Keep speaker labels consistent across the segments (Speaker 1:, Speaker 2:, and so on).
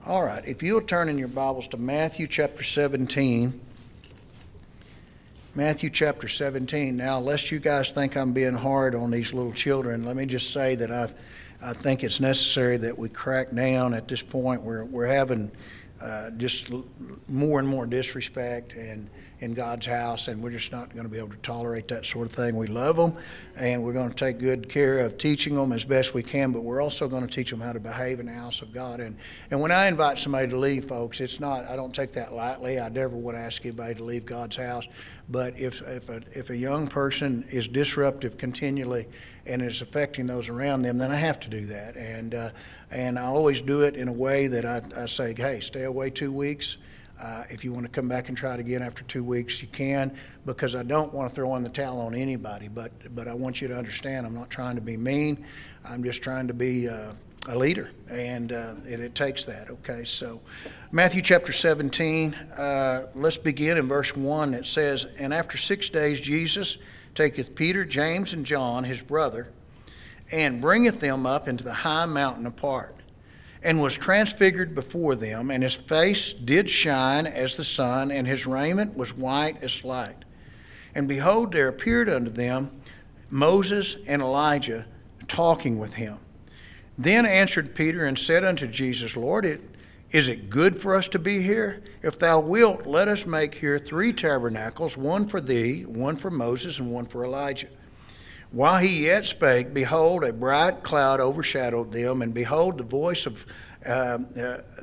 Speaker 1: All right, if you'll turn in your Bibles to Matthew chapter 17. Matthew chapter 17. Now, lest you guys think I'm being hard on these little children, let me just say that I think it's necessary that we crack down at this point. We're having just more and more disrespect in God's house, and we're just not going to be able to tolerate that sort of thing. We love them, and we're going to take good care of teaching them as best we can, but we're also going to teach them how to behave in the house of God. And when I invite somebody to leave, folks, it's not, I don't take that lightly. I never would ask anybody to leave God's house, but if a young person is disruptive continually and is affecting those around them, then I have to do that. And I always do it in a way that I say, hey, stay away 2 weeks. If you want to come back and try it again after 2 weeks, you can, because I don't want to throw in the towel on anybody. But I want you to understand, I'm not trying to be mean. I'm just trying to be a leader, and it takes that. Okay, so Matthew chapter 17, let's begin in verse 1. It says, "And after 6 days Jesus taketh Peter, James, and John, his brother, and bringeth them up into the high mountain apart, and was transfigured before them, and his face did shine as the sun, and his raiment was white as light. And behold, there appeared unto them Moses and Elijah talking with him. Then answered Peter and said unto Jesus, Lord, is it good for us to be here? If thou wilt, let us make here 3 tabernacles, one for thee, one for Moses, and one for Elijah. While he yet spake, behold, a bright cloud overshadowed them, and behold, a voice out of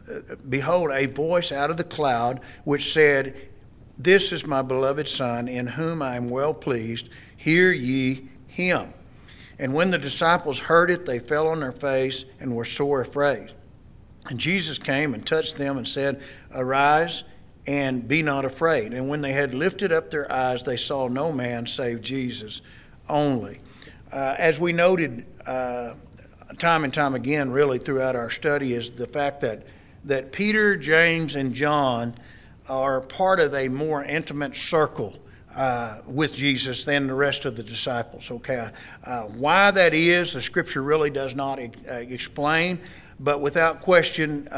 Speaker 1: the cloud, which said, This is my beloved Son, in whom I am well pleased. Hear ye him. And when the disciples heard it, they fell on their face and were sore afraid. And Jesus came and touched them and said, Arise, and be not afraid. And when they had lifted up their eyes, they saw no man save Jesus only." As we noted time and time again, really throughout our study, is the fact that Peter, James, and John are part of a more intimate circle with Jesus than the rest of the disciples. Okay, why that is, the Scripture really does not explain, but without question,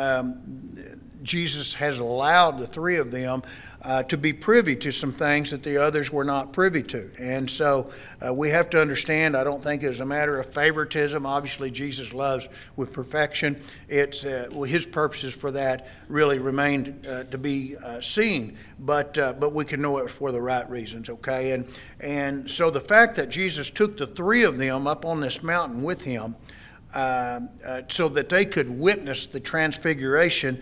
Speaker 1: Jesus has allowed the 3 of them to be privy to some things that the others were not privy to. And so we have to understand, I don't think it's a matter of favoritism. Obviously, Jesus loves with perfection. It's his purposes for that really remained to be seen, but we can know it for the right reasons, okay? And so the fact that Jesus took the 3 of them up on this mountain with him so that they could witness the transfiguration,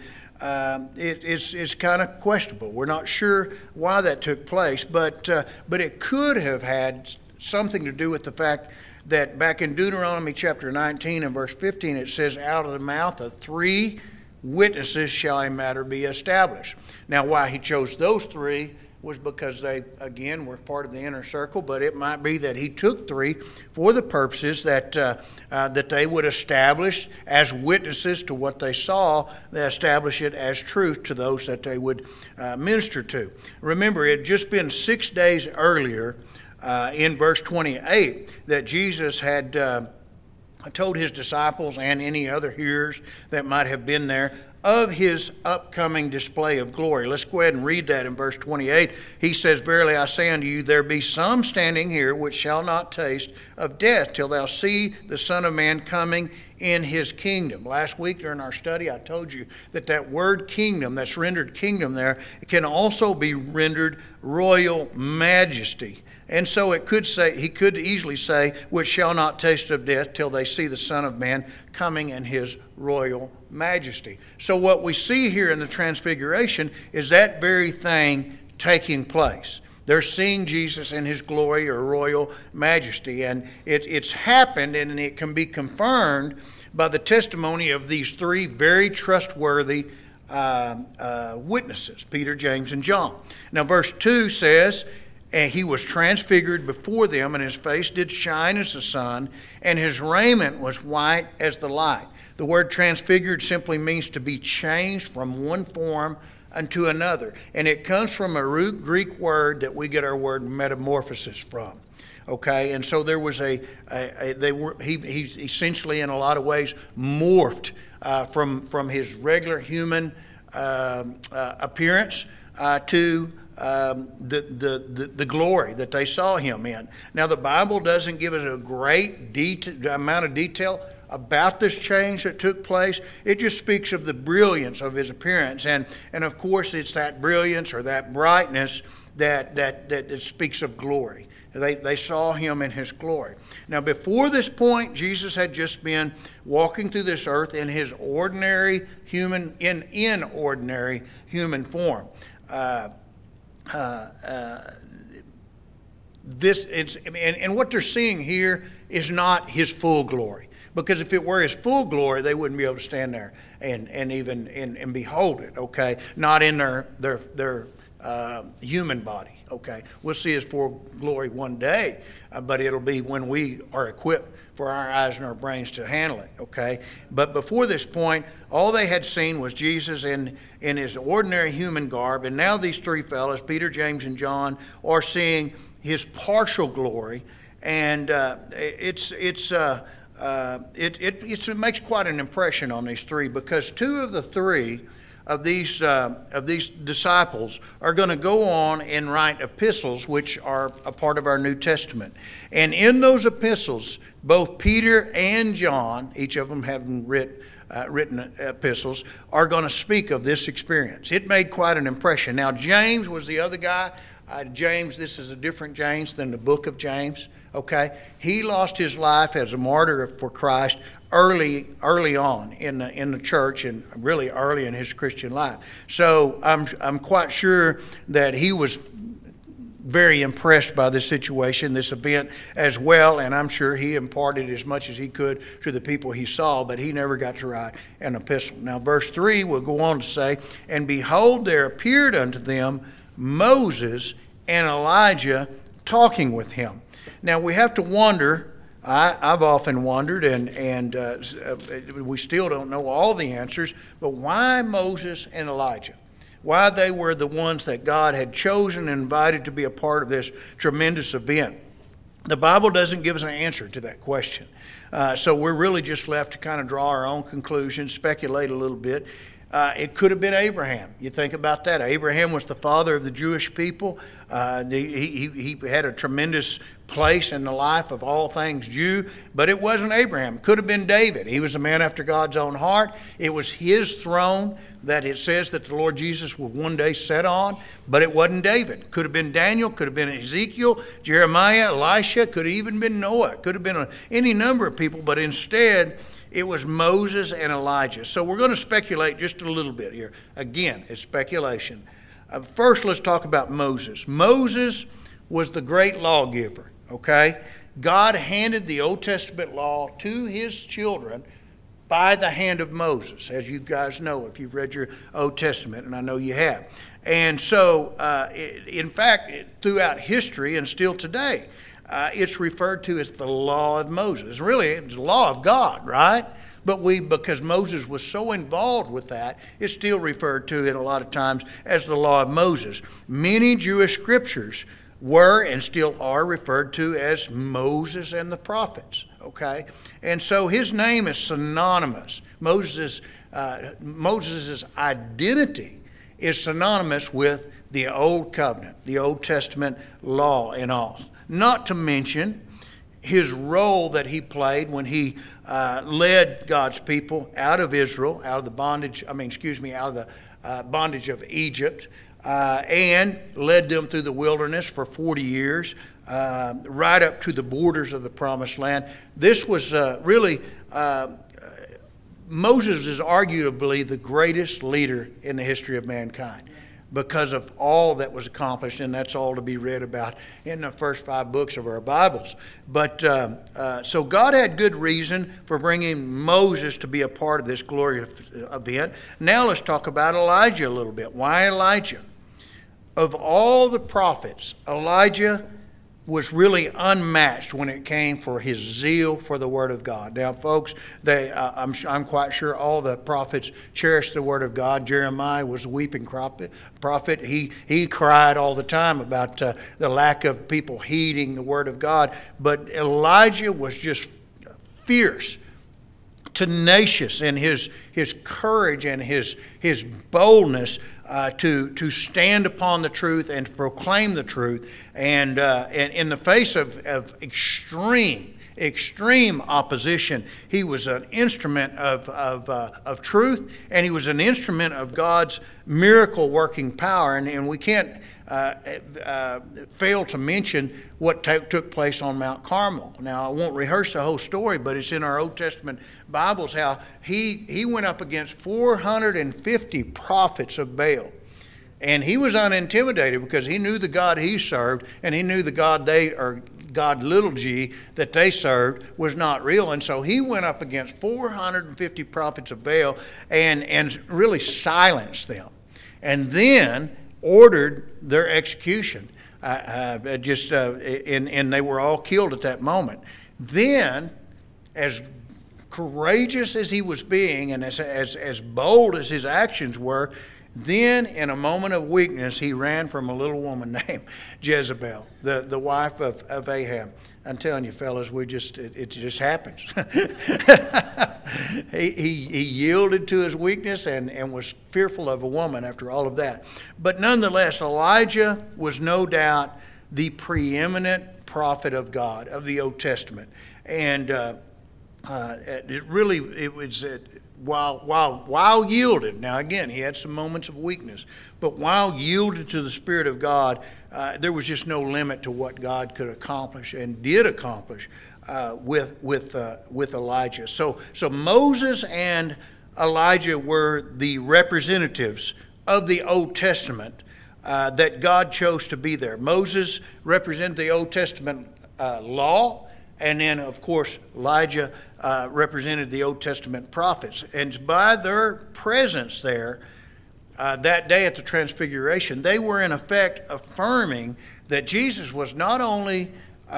Speaker 1: it's kind of questionable. We're not sure why that took place, but it could have had something to do with the fact that back in Deuteronomy chapter 19 and verse 15, it says, "Out of the mouth of 3 witnesses shall a matter be established." Now, why he chose those 3 was because they, again, were part of the inner circle, but it might be that he took 3 for the purposes that they would establish as witnesses to what they saw. They establish it as truth to those that they would minister to. Remember, it had just been 6 days earlier in verse 28 that Jesus had told his disciples and any other hearers that might have been there of his upcoming display of glory. Let's go ahead and read that in verse 28. He says, "Verily I say unto you, there be some standing here which shall not taste of death till thou see the Son of Man coming in his kingdom." Last week during our study, I told you that word kingdom, that's rendered kingdom there, it can also be rendered royal majesty. And so he could easily say, which shall not taste of death till they see the Son of Man coming in his royal majesty. So what we see here in the transfiguration is that very thing taking place. They're seeing Jesus in his glory or royal majesty. And it's happened, and it can be confirmed by the testimony of these 3 very trustworthy witnesses, Peter, James, and John. Now verse 2 says, "And he was transfigured before them, and his face did shine as the sun, and his raiment was white as the light." The word transfigured simply means to be changed from one form unto another. And it comes from a root Greek word that we get our word metamorphosis from. Okay, and so there was he essentially in a lot of ways morphed from his regular human appearance to the glory that they saw him in. Now, the Bible doesn't give us a great amount of detail about this change that took place. It just speaks of the brilliance of his appearance. And of course, it's that brilliance or that brightness that speaks of glory. They saw him in his glory. Now, before this point, Jesus had just been walking through this earth in his ordinary human, in ordinary human form. And what they're seeing here is not his full glory. Because if it were his full glory, they wouldn't be able to stand there and even behold it. Okay, not in their human body. Okay, we'll see his full glory one day, but it'll be when we are equipped for our eyes and our brains to handle it. Okay, but before this point, all they had seen was Jesus in his ordinary human garb, and now these three fellows, Peter, James, and John, are seeing his partial glory, and it makes quite an impression on these three, because two of the three of these disciples are going to go on and write epistles, which are a part of our New Testament. And in those epistles, both Peter and John, each of them having written epistles, are going to speak of this experience. It made quite an impression. Now, James was the other guy. James, this is a different James than the book of James. Okay, he lost his life as a martyr for Christ early on in the church, and really early in his Christian life. So I'm quite sure that he was very impressed by this situation, this event as well, and I'm sure he imparted as much as he could to the people he saw, but he never got to write an epistle. Now, verse 3 will go on to say, "And behold, there appeared unto them Moses and Elijah talking with him." Now, we have to wonder, I've often wondered, and we still don't know all the answers, but why Moses and Elijah? Why they were the ones that God had chosen and invited to be a part of this tremendous event? The Bible doesn't give us an answer to that question. So we're really just left to kind of draw our own conclusions, speculate a little bit. It could have been Abraham. You think about that. Abraham was the father of the Jewish people. He had a tremendous place in the life of all things Jew, but it wasn't Abraham. It could have been David. He was a man after God's own heart. It was his throne that it says that the Lord Jesus would one day sit on, but it wasn't David. Could have been Daniel, could have been Ezekiel, Jeremiah, Elisha, could have even been Noah. Could have been any number of people, but instead it was Moses and Elijah. So we're going to speculate just a little bit here. Again, it's speculation. First, let's talk about Moses. Moses was the great lawgiver, okay? God handed the Old Testament law to his children by the hand of Moses, as you guys know if you've read your Old Testament, and I know you have. And so, in fact, throughout history and still today, it's referred to as the law of Moses. Really, it's the law of God, right? But because Moses was so involved with that, it's still referred to in a lot of times as the law of Moses. Many Jewish scriptures were and still are referred to as Moses and the prophets, okay? And so his name is synonymous. Moses' identity is synonymous with the Old Covenant, the Old Testament law and all. Not to mention his role that he played when he led God's people out of Israel, out of the bondage of Egypt, and led them through the wilderness for 40 years, right up to the borders of the Promised Land. This was Moses is arguably the greatest leader in the history of mankind, because of all that was accomplished, and that's all to be read about in the first 5 books of our Bibles. But so God had good reason for bringing Moses to be a part of this glorious event. Now let's talk about Elijah a little bit. Why Elijah? Of all the prophets, Elijah was really unmatched when it came for his zeal for the Word of God. Now, folks, I'm quite sure all the prophets cherished the Word of God. Jeremiah was a weeping prophet. He cried all the time about the lack of people heeding the Word of God. But Elijah was just fierce tenacious in his courage and his boldness to stand upon the truth and to proclaim the truth, and in the face of extreme opposition, he was an instrument of truth, and he was an instrument of God's miracle working power, and we can't fail to mention what took place on Mount Carmel. Now, I won't rehearse the whole story, but it's in our Old Testament Bibles how he went up against 450 prophets of Baal. And he was unintimidated because he knew the God he served, and he knew the God little g that they served was not real. And so he went up against 450 prophets of Baal and really silenced them, and then ordered their execution. And they were all killed at that moment. Then, as courageous as he was being and as bold as his actions were, then in a moment of weakness, he ran from a little woman named Jezebel, the wife of Ahab. I'm telling you, fellas, it just happens. He yielded to his weakness and was fearful of a woman after all of that. But nonetheless, Elijah was no doubt the preeminent prophet of God of the Old Testament. And while yielded, now again, he had some moments of weakness, but while yielded to the Spirit of God, there was just no limit to what God could accomplish and did accomplish with Elijah. So Moses and Elijah were the representatives of the Old Testament that God chose to be there. Moses represented the Old Testament law. And then, of course, Elijah represented the Old Testament prophets. And by their presence there that day at the Transfiguration, they were in effect affirming that Jesus was not only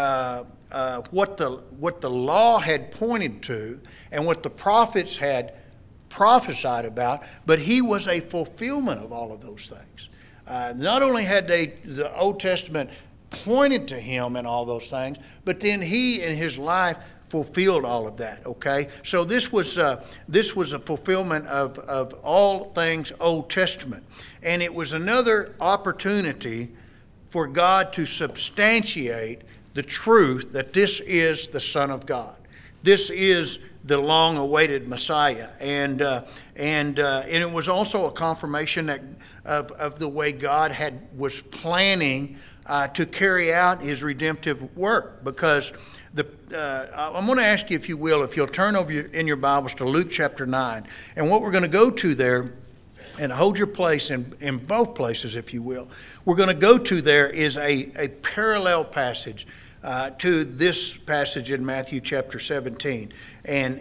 Speaker 1: what the law had pointed to and what the prophets had prophesied about, but he was a fulfillment of all of those things. Not only had the Old Testament pointed to him and all those things, but then he in his life fulfilled all of that. Okay, so this was a fulfillment of all things Old Testament, and it was another opportunity for God to substantiate the truth that this is the Son of God. This is the long-awaited Messiah, and it was also a confirmation of the way God was planning to carry out his redemptive work. Because I'm going to ask you, if you will, if you'll turn over in your Bibles to Luke chapter 9. And what we're going to go to there, and hold your place in both places, if you will, we're going to go to there is a parallel passage to this passage in Matthew chapter 17. And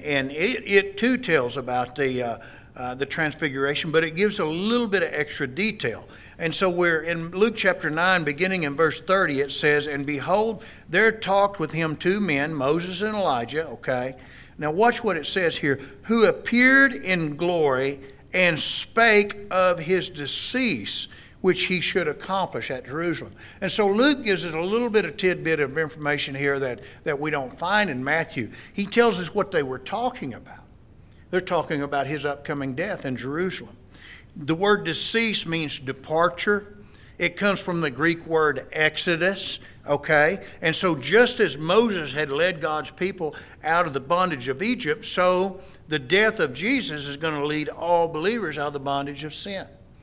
Speaker 1: it too tells about the Transfiguration, but it gives a little bit of extra detail. And so we're in Luke chapter 9, beginning in verse 30, it says, "And behold, there talked with him two men, Moses and Elijah," okay? Now watch what it says here, "who appeared in glory and spake of his decease, which he should accomplish at Jerusalem." And so Luke gives us a little bit of tidbit of information here that we don't find in Matthew. He tells us what they were talking about. They're talking about his upcoming death in Jerusalem. The word decease means departure. It comes from the Greek word exodus, okay? And so just as Moses had led God's people out of the bondage of Egypt, so the death of Jesus is going to lead all believers out of the bondage of sin.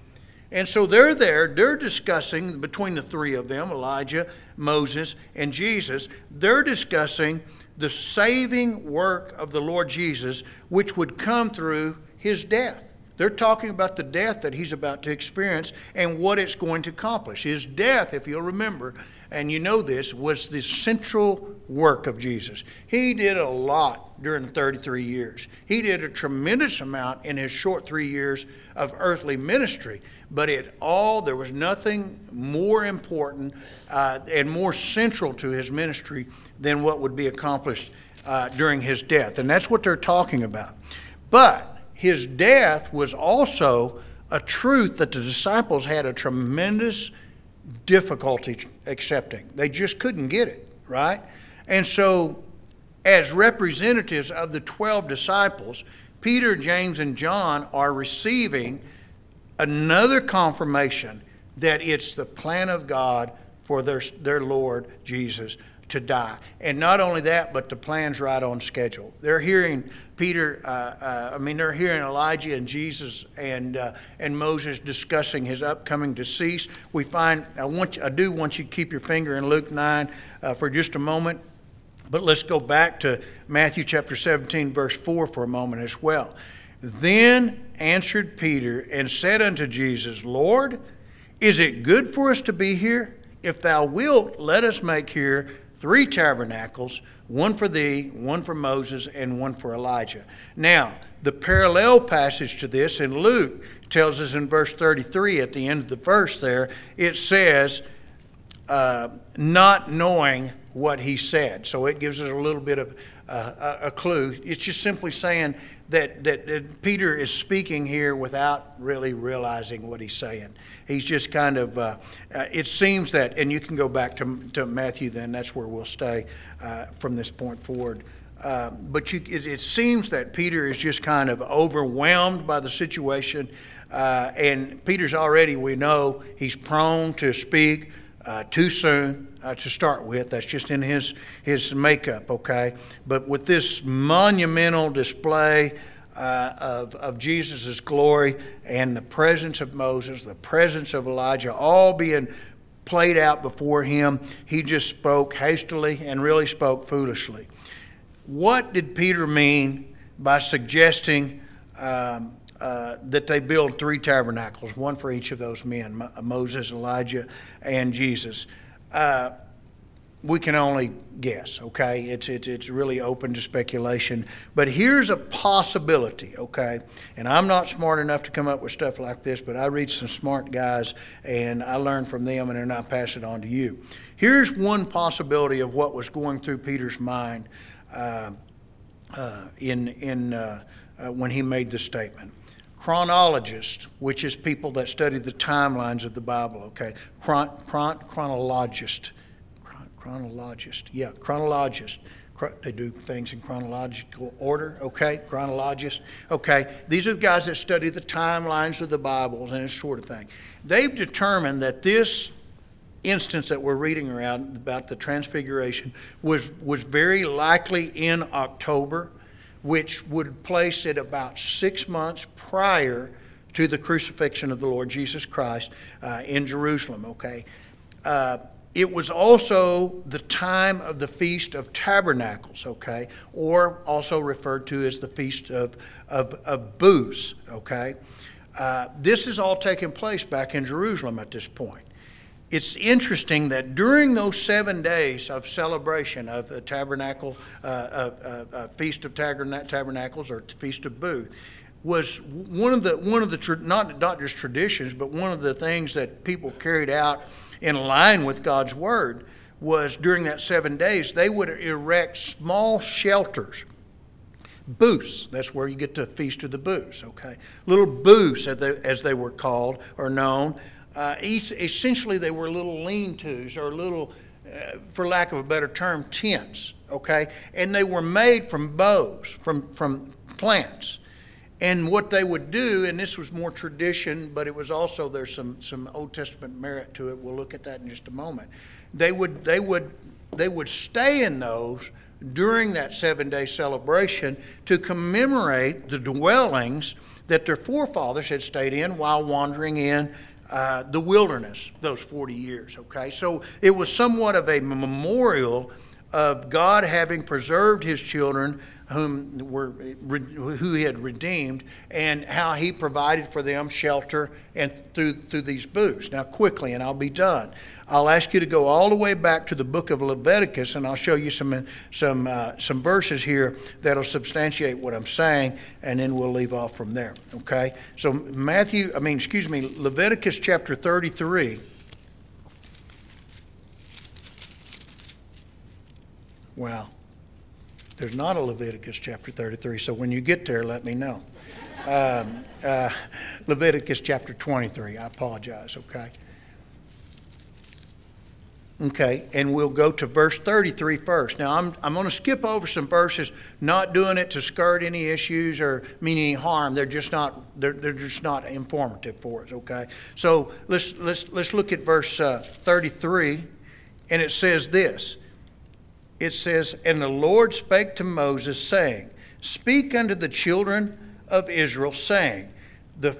Speaker 1: And so they're discussing, between the three of them, Elijah, Moses, and Jesus, they're discussing the saving work of the Lord Jesus, which would come through his death. They're talking about the death that he's about to experience and what it's going to accomplish. His death, if you'll remember, and you know this, was the central work of Jesus. He did a lot during 33 years. He did a tremendous amount in his short 3 years of earthly ministry. But there was nothing more important and more central to his ministry than what would be accomplished during his death. And that's what they're talking about. But his death was also a truth that the disciples had a tremendous difficulty accepting. They just couldn't get it, right? And so as representatives of the 12 disciples, Peter, James, and John are receiving another confirmation that it's the plan of God for their Lord Jesus to die. And not only that, but the plan's right on schedule. They're hearing they're hearing Elijah and Jesus and Moses discussing his upcoming decease. We find, I do want you to keep your finger in Luke 9 for just a moment. But let's go back to Matthew chapter 17, verse 4 for a moment as well. Then answered Peter and said unto Jesus, Lord, is it good for us to be here? If thou wilt, let us make here 3 tabernacles, one for thee, one for Moses, and one for Elijah. Now, the parallel passage to this in Luke tells us in verse 33, at the end of the verse there, it says, not knowing what he said. So it gives us a little bit of a clue. It's just simply saying that Peter is speaking here without really realizing what he's saying. He's just kind of, it seems that, and you can go back to Matthew then, that's where we'll stay from this point forward. But it seems that Peter is just kind of overwhelmed by the situation. And Peter's already, we know, he's prone to speak too soon to start with. That's just in his makeup, okay? But with this monumental display of Jesus' glory and the presence of Moses, the presence of Elijah, all being played out before him, he just spoke hastily and really spoke foolishly. What did Peter mean by suggesting that they build 3 tabernacles, one for each of those men, Moses, Elijah, and Jesus? We can only guess, okay? It's really open to speculation. But here's a possibility, okay? And I'm not smart enough to come up with stuff like this, but I read some smart guys, and I learn from them, and then I pass it on to you. Here's one possibility of what was going through Peter's mind when he made this statement. Chronologists, which is people that study the timelines of the Bible, okay? Chronologist. They do things in chronological order, okay? Chronologist, okay? These are the guys that study the timelines of the Bibles and this sort of thing. They've determined that this instance that we're reading around about the Transfiguration was very likely in October, which would place it about 6 months prior to the crucifixion of the Lord Jesus Christ in Jerusalem, okay? It was also the time of the Feast of Tabernacles, okay? Or also referred to as the Feast of Booths, okay? This is all taking place back in Jerusalem at this point. It's interesting that during those 7 days of celebration of the tabernacle, Feast of Tabernacles or Feast of Booths, was one of the not just traditions, but one of the things that people carried out in line with God's word was during that 7 days they would erect small shelters. Booths, that's where you get the Feast of the Booths, okay? Little booths, as they were called or known. Essentially, they were little lean-tos or little, for lack of a better term, tents, okay? And they were made from boughs, from plants. And what they would do, and this was more tradition, but it was also, there's some Old Testament merit to it. We'll look at that in just a moment. They would stay in those during that 7-day celebration to commemorate the dwellings that their forefathers had stayed in while wandering in the wilderness those 40 years, okay? So it was somewhat of a memorial of God having preserved his children who he had redeemed, and how he provided for them shelter and through these booths. Now quickly, and I'll be done, I'll ask you to go all the way back to the book of Leviticus, and I'll show you some verses here that'll substantiate what I'm saying, and then we'll leave off from there, okay? So Leviticus chapter 33. Wow. There's not a Leviticus chapter 33, so when you get there, let me know. Leviticus chapter 23, I apologize, okay? Okay, and we'll go to verse 33 first. Now, I'm going to skip over some verses, not doing it to skirt any issues or mean any harm. They're just not informative for us. Okay, so let's look at verse 33, and it says this. It says, "And the Lord spake to Moses, saying, Speak unto the children of Israel, saying, The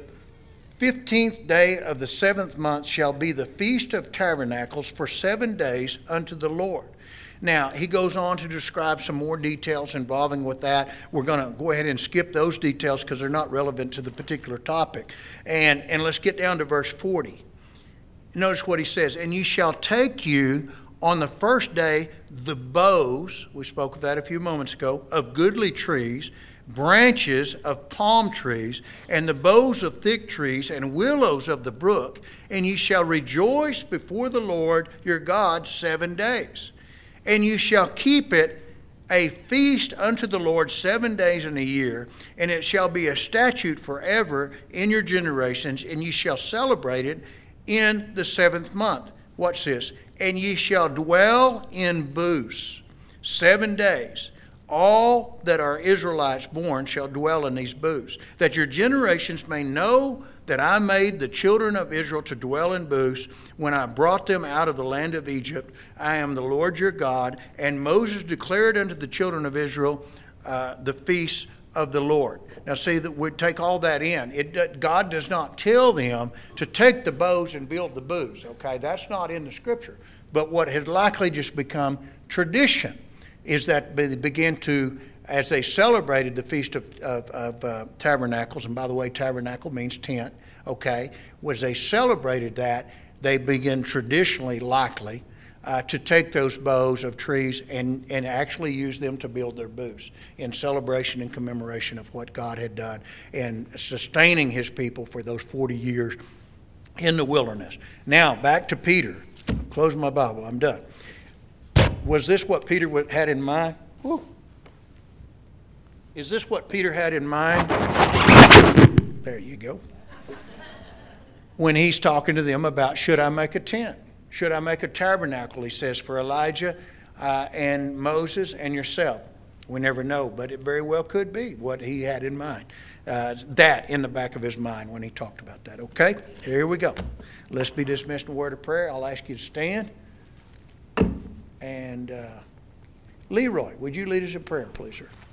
Speaker 1: 15th day of the 7th month shall be the Feast of Tabernacles for 7 days unto the Lord." Now, he goes on to describe some more details involving with that. We're going to go ahead and skip those details because they're not relevant to the particular topic. And let's get down to verse 40. Notice what he says, "And ye shall take you on the first day the boughs," we spoke of that a few moments ago, "of goodly trees, branches of palm trees, and the boughs of thick trees, and willows of the brook, and ye shall rejoice before the Lord your God 7 days. And you shall keep it a feast unto the Lord 7 days in a year, and it shall be a statute forever in your generations, and ye shall celebrate it in the 7th month." Watch this. "And ye shall dwell in booths 7 days. All that are Israelites born shall dwell in these booths, that your generations may know that I made the children of Israel to dwell in booths when I brought them out of the land of Egypt. I am the Lord your God." And Moses declared unto the children of Israel the feasts of the Lord. Now see that we take all that in. God does not tell them to take the bows and build the booths. Okay, that's not in the scripture. But what has likely just become tradition is that they begin to, as they celebrated the Feast of Tabernacles, and by the way, tabernacle means tent, okay, as they celebrated that, they begin traditionally, likely, to take those boughs of trees and actually use them to build their booths in celebration and commemoration of what God had done and sustaining his people for those 40 years in the wilderness. Now, back to Peter. Close my Bible. I'm done. Was this what Peter had in mind? Whew. Is this what Peter had in mind? There you go. When he's talking to them about, should I make a tent? Should I make a tabernacle? He says, for Elijah and Moses and yourself. We never know, but it very well could be what he had in mind. That in the back of his mind when he talked about that. Okay, here we go. Let's be dismissed in a word of prayer. I'll ask you to stand. And Leroy, would you lead us in prayer, please, sir?